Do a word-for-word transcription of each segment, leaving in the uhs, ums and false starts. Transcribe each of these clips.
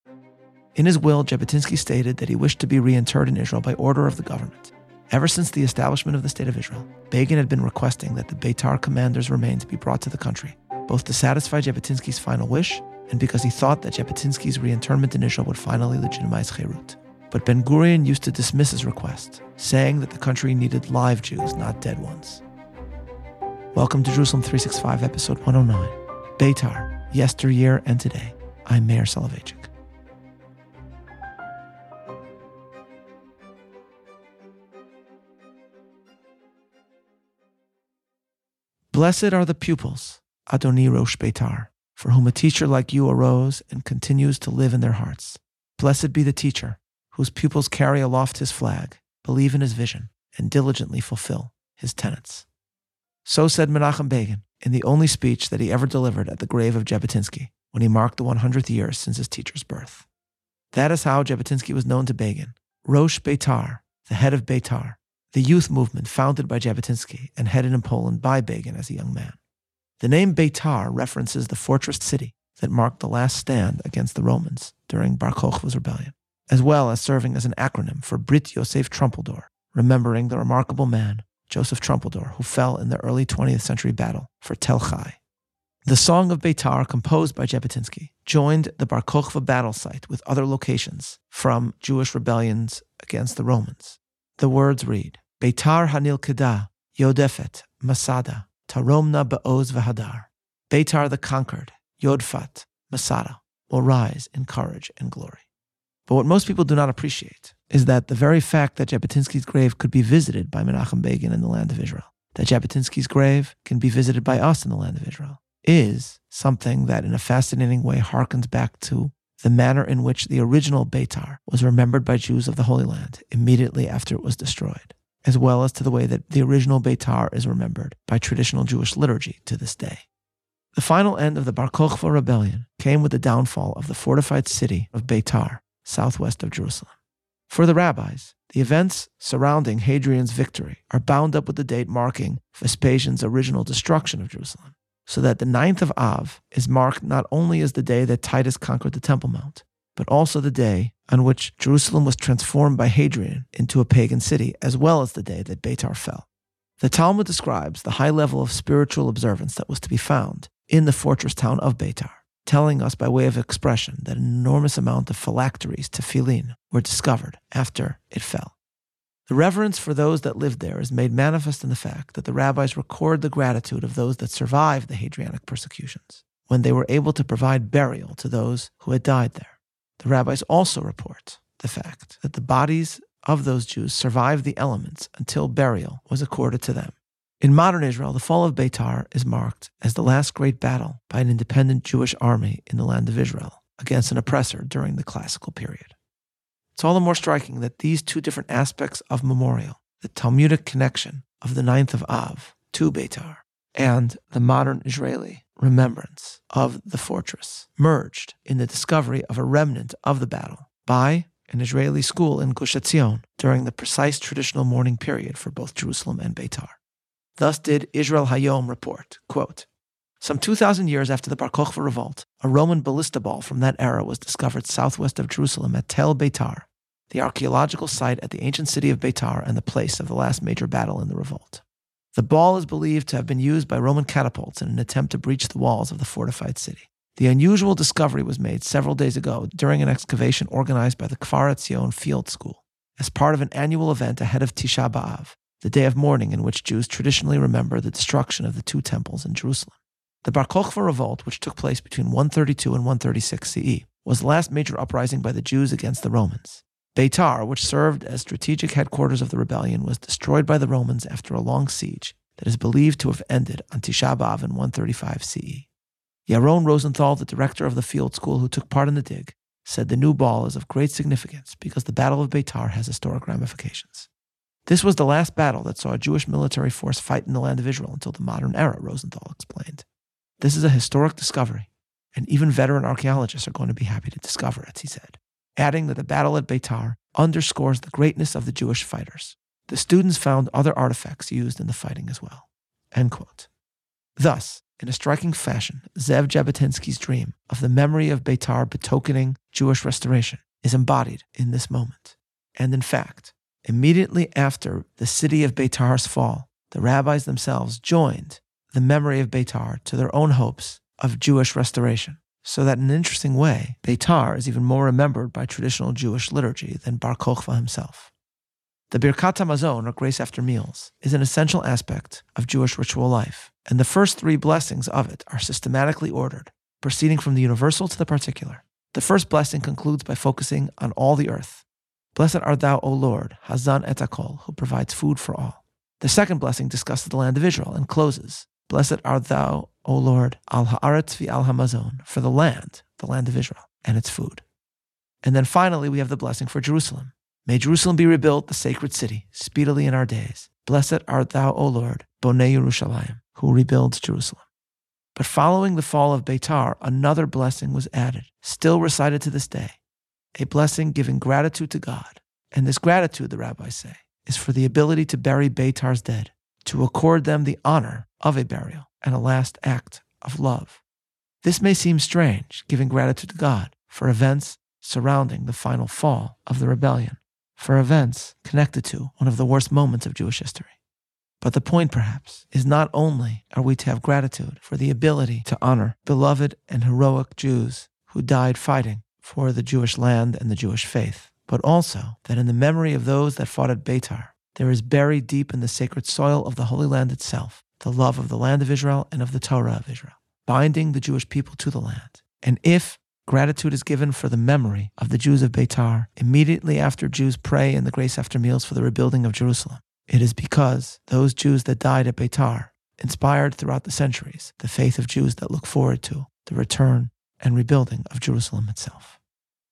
In his will, Jabotinsky stated that he wished to be reinterred in Israel by order of the government. Ever since the establishment of the State of Israel, Begin had been requesting that the Beitar commander's remains be brought to the country, both to satisfy Jabotinsky's final wish and because he thought that Jabotinsky's reinternment in Israel would finally legitimize Cherut. But Ben-Gurion used to dismiss his request, saying that the country needed live Jews, not dead ones. Welcome to Jerusalem three sixty-five, episode one oh nine. Beitar, Yesteryear and Today. I'm Meir Soloveichik. Blessed are the pupils, Adoni Rosh Beitar, for whom a teacher like you arose and continues to live in their hearts. Blessed be the teacher, whose pupils carry aloft his flag, believe in his vision, and diligently fulfill his tenets. So said Menachem Begin in the only speech that he ever delivered at the grave of Jabotinsky when he marked the one hundredth year since his teacher's birth. That is how Jabotinsky was known to Begin, Rosh Beitar, the head of Beitar, the youth movement founded by Jabotinsky and headed in Poland by Begin as a young man. The name Beitar references the fortress city that marked the last stand against the Romans during Bar Kokhba's rebellion, as well as serving as an acronym for Brit Yosef Trumpeldor, remembering the remarkable man, Joseph Trumpeldor, who fell in the early twentieth century battle for Tel Chai. The Song of Beitar, composed by Jabotinsky, joined the Bar Kokhba battle site with other locations from Jewish rebellions against the Romans. The words read, Beitar Hanil Kedah, Yodefet, Masada, Taromna Ba'oz V'Hadar. Beitar the conquered, Yodfat, Masada, will rise in courage and glory. But what most people do not appreciate is that the very fact that Jabotinsky's grave could be visited by Menachem Begin in the land of Israel, that Jabotinsky's grave can be visited by us in the land of Israel, is something that in a fascinating way harkens back to the manner in which the original Beitar was remembered by Jews of the Holy Land immediately after it was destroyed, as well as to the way that the original Beitar is remembered by traditional Jewish liturgy to this day. The final end of the Bar Kokhba rebellion came with the downfall of the fortified city of Beitar, southwest of Jerusalem. For the rabbis, the events surrounding Hadrian's victory are bound up with the date marking Vespasian's original destruction of Jerusalem, so that the ninth of Av is marked not only as the day that Titus conquered the Temple Mount, but also the day on which Jerusalem was transformed by Hadrian into a pagan city, as well as the day that Beitar fell. The Talmud describes the high level of spiritual observance that was to be found in the fortress town of Beitar, telling us by way of expression that an enormous amount of phylacteries, tefillin, were discovered after it fell. The reverence for those that lived there is made manifest in the fact that the rabbis record the gratitude of those that survived the Hadrianic persecutions, when they were able to provide burial to those who had died there. The rabbis also report the fact that the bodies of those Jews survived the elements until burial was accorded to them. In modern Israel, the fall of Beitar is marked as the last great battle by an independent Jewish army in the land of Israel against an oppressor during the classical period. It's all the more striking that these two different aspects of memorial, the Talmudic connection of the ninth of Av to Beitar and the modern Israeli remembrance of the fortress, merged in the discovery of a remnant of the battle by an Israeli school in Gush Etzion during the precise traditional mourning period for both Jerusalem and Beitar. Thus did Israel Hayom report, quote, some two thousand years after the Bar Kokhba revolt, a Roman ballista ball from that era was discovered southwest of Jerusalem at Tel Beitar, the archaeological site at the ancient city of Beitar and the place of the last major battle in the revolt. The ball is believed to have been used by Roman catapults in an attempt to breach the walls of the fortified city. The unusual discovery was made several days ago during an excavation organized by the Kfar Etzion Field School as part of an annual event ahead of Tisha B'Av, the day of mourning in which Jews traditionally remember the destruction of the two temples in Jerusalem. The Bar Kokhba revolt, which took place between one thirty-two and one thirty-six C E, was the last major uprising by the Jews against the Romans. Beitar, which served as strategic headquarters of the rebellion, was destroyed by the Romans after a long siege that is believed to have ended on Tisha B'Av in one thirty-five C E. Yaron Rosenthal, the director of the field school who took part in the dig, said the new ball is of great significance because the Battle of Beitar has historic ramifications. This was the last battle that saw a Jewish military force fight in the land of Israel until the modern era, Rosenthal explained. This is a historic discovery, and even veteran archaeologists are going to be happy to discover it, he said, adding that the battle at Beitar underscores the greatness of the Jewish fighters. The students found other artifacts used in the fighting as well. End quote. Thus, in a striking fashion, Zev Jabotinsky's dream of the memory of Beitar betokening Jewish restoration is embodied in this moment. And in fact, immediately after the city of Beitar's fall, the rabbis themselves joined the memory of Beitar to their own hopes of Jewish restoration, so that in an interesting way, Beitar is even more remembered by traditional Jewish liturgy than Bar Kokhba himself. The Birkat HaMazon, or grace after meals, is an essential aspect of Jewish ritual life, and the first three blessings of it are systematically ordered, proceeding from the universal to the particular. The first blessing concludes by focusing on all the earth. Blessed art thou, O Lord, Hazan et Hakol, who provides food for all. The second blessing discusses the land of Israel and closes, Blessed art thou, O Lord, al haaretz v'al hamazon, for the land, the land of Israel, and its food. And then finally, we have the blessing for Jerusalem. May Jerusalem be rebuilt, the sacred city, speedily in our days. Blessed art thou, O Lord, Bonei Yerushalayim, who rebuilds Jerusalem. But following the fall of Beitar, another blessing was added, still recited to this day, a blessing giving gratitude to God. And this gratitude, the rabbis say, is for the ability to bury Beitar's dead, to accord them the honor of a burial and a last act of love. This may seem strange, giving gratitude to God for events surrounding the final fall of the rebellion, for events connected to one of the worst moments of Jewish history. But the point, perhaps, is not only are we to have gratitude for the ability to honor beloved and heroic Jews who died fighting for the Jewish land and the Jewish faith, but also that in the memory of those that fought at Beitar, there is buried deep in the sacred soil of the Holy Land itself the love of the land of Israel and of the Torah of Israel, binding the Jewish people to the land. And if gratitude is given for the memory of the Jews of Beitar immediately after Jews pray in the grace after meals for the rebuilding of Jerusalem, it is because those Jews that died at Beitar inspired throughout the centuries the faith of Jews that look forward to the return and rebuilding of Jerusalem itself.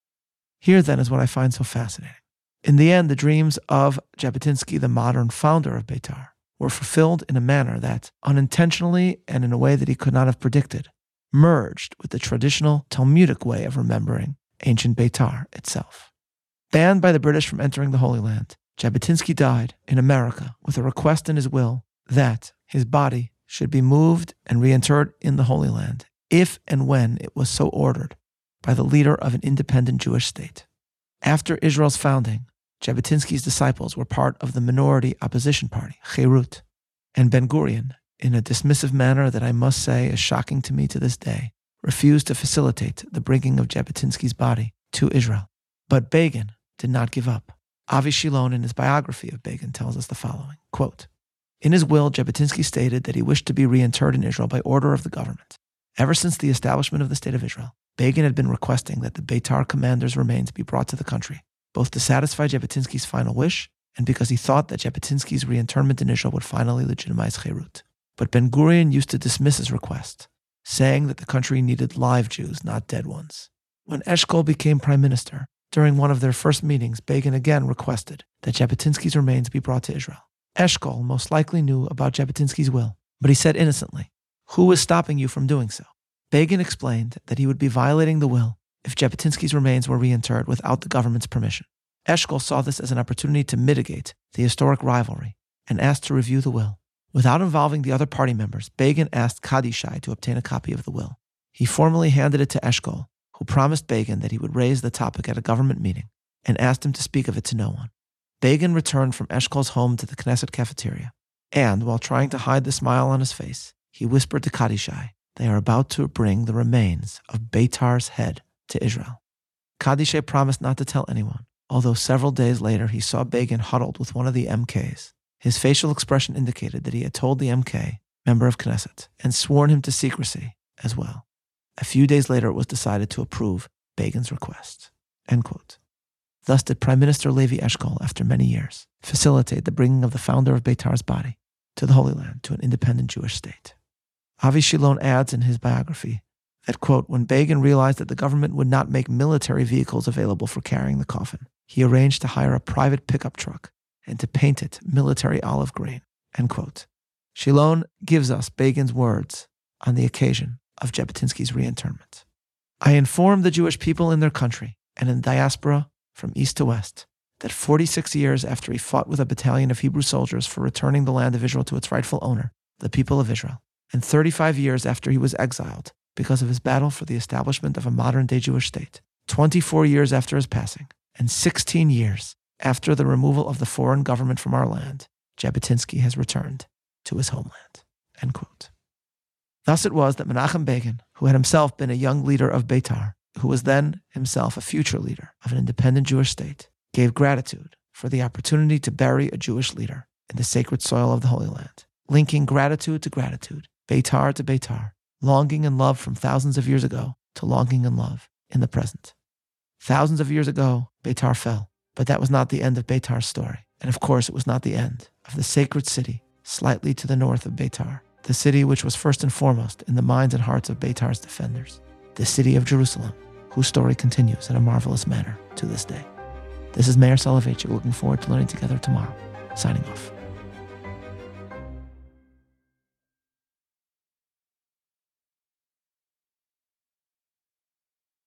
Here then is what I find so fascinating. In the end, the dreams of Jabotinsky, the modern founder of Beitar, were fulfilled in a manner that, unintentionally and in a way that he could not have predicted, merged with the traditional Talmudic way of remembering ancient Beitar itself. Banned by the British from entering the Holy Land, Jabotinsky died in America with a request in his will that his body should be moved and reinterred in the Holy Land if and when it was so ordered by the leader of an independent Jewish state. After Israel's founding, Jabotinsky's disciples were part of the minority opposition party, Cherut, and Ben-Gurion, in a dismissive manner that I must say is shocking to me to this day, refused to facilitate the bringing of Jabotinsky's body to Israel. But Begin did not give up. Avi Shilon, in his biography of Begin, tells us the following, quote, in his will, Jabotinsky stated that he wished to be reinterred in Israel by order of the government. Ever since the establishment of the State of Israel, Begin had been requesting that the Beitar commander's remains be brought to the country, both to satisfy Jabotinsky's final wish and because he thought that Jabotinsky's reinternment in Israel would finally legitimize Cherut. But Ben-Gurion used to dismiss his request, saying that the country needed live Jews, not dead ones. When Eshkol became prime minister, during one of their first meetings, Begin again requested that Jabotinsky's remains be brought to Israel. Eshkol most likely knew about Jabotinsky's will, but he said innocently, "Who is stopping you from doing so?" Begin explained that he would be violating the will if Jabotinsky's remains were reinterred without the government's permission. Eshkol saw this as an opportunity to mitigate the historic rivalry and asked to review the will. Without involving the other party members, Begin asked Kadishai to obtain a copy of the will. He formally handed it to Eshkol, who promised Begin that he would raise the topic at a government meeting and asked him to speak of it to no one. Begin returned from Eshkol's home to the Knesset cafeteria, and while trying to hide the smile on his face, he whispered to Kadishai, "They are about to bring the remains of Beitar's head to Israel." Kadishai promised not to tell anyone, although several days later he saw Begin huddled with one of the M Ks. His facial expression indicated that he had told the M K, member of Knesset, and sworn him to secrecy as well. A few days later it was decided to approve Begin's request. End quote. Thus did Prime Minister Levi Eshkol, after many years, facilitate the bringing of the founder of Beitar's body to the Holy Land, to an independent Jewish state. Avi Shilon adds in his biography that, quote, when Begin realized that the government would not make military vehicles available for carrying the coffin, he arranged to hire a private pickup truck and to paint it military olive green, end quote. Shilon gives us Begin's words on the occasion of Jabotinsky's reinterment. I informed the Jewish people in their country and in diaspora from east to west that forty-six years after he fought with a battalion of Hebrew soldiers for returning the land of Israel to its rightful owner, the people of Israel, and thirty-five years after he was exiled because of his battle for the establishment of a modern-day Jewish state, twenty-four years after his passing, and sixteen years after the removal of the foreign government from our land, Jabotinsky has returned to his homeland." End quote. Thus it was that Menachem Begin, who had himself been a young leader of Beitar, who was then himself a future leader of an independent Jewish state, gave gratitude for the opportunity to bury a Jewish leader in the sacred soil of the Holy Land, linking gratitude to gratitude, Beitar to Beitar, longing and love from thousands of years ago to longing and love in the present. Thousands of years ago, Beitar fell, but that was not the end of Beitar's story. And of course, it was not the end of the sacred city slightly to the north of Beitar, the city which was first and foremost in the minds and hearts of Beitar's defenders, the city of Jerusalem, whose story continues in a marvelous manner to this day. This is Meir Soloveichik, looking forward to learning together tomorrow. Signing off.